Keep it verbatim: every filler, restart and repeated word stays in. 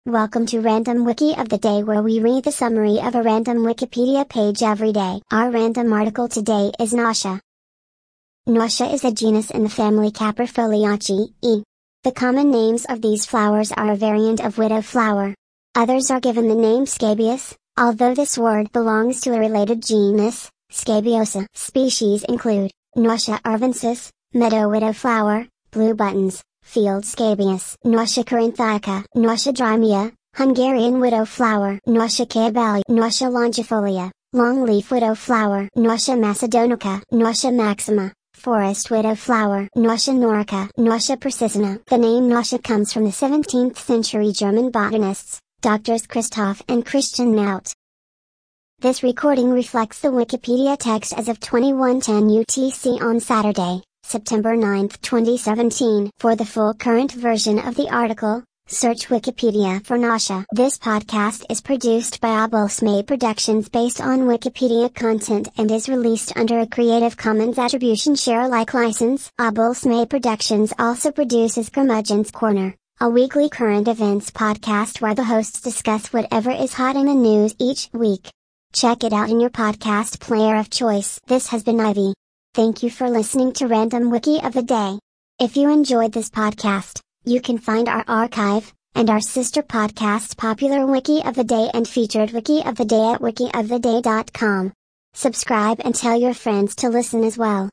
Welcome to Random Wiki of the Day, where we read the summary of a random Wikipedia page every day. Our random article today is Gnocchia. Gnocchia is a genus in the family Caprifoliaceae. The common names of these flowers are a variant of widow flower. Others are given the name scabious, although this word belongs to a related genus, Scabiosa. Species include Gnocchia arvensis, meadow widow flower, blue buttons, field scabious, Gnocchia corinthaica, Gnocchia drimia, Hungarian widow flower, Gnocchia caballi, Gnocchia longifolia, longleaf widow flower, Gnocchia macedonica, Gnocchia maxima, forest widow flower, Gnocchia norica, Gnocchia persistena. The name Gnocchia comes from the seventeenth century German botanists, Doctors Christoph and Christian Naut. This recording reflects the Wikipedia text as of twenty-one ten U T C on Saturday, September ninth twenty seventeen. For the full current version of the article, search Wikipedia for Gnocchia. This podcast is produced by Abulsmay Productions based on Wikipedia content and is released under a Creative Commons Attribution Share Alike license. Abulsmay Productions also produces Curmudgeon's Corner, a weekly current events podcast where the hosts discuss whatever is hot in the news each week. Check it out in your podcast player of choice. This has been Ivy. Thank you for listening to Random Wiki of the Day. If you enjoyed this podcast, you can find our archive, and our sister podcast Popular Wiki of the Day and Featured Wiki of the Day at wiki of the day dot com. Subscribe and tell your friends to listen as well.